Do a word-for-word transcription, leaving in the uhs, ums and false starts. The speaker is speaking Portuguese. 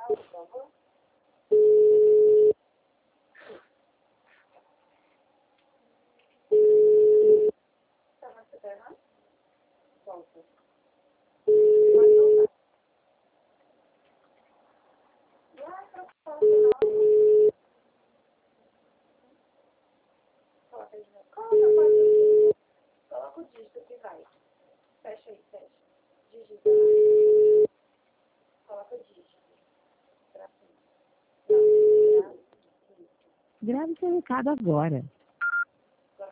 Coloca o dígito que vai. Fecha aí, fecha. Digita. Coloca o dígito. Pra cima. Não, pra cima. Grave seu recado agora.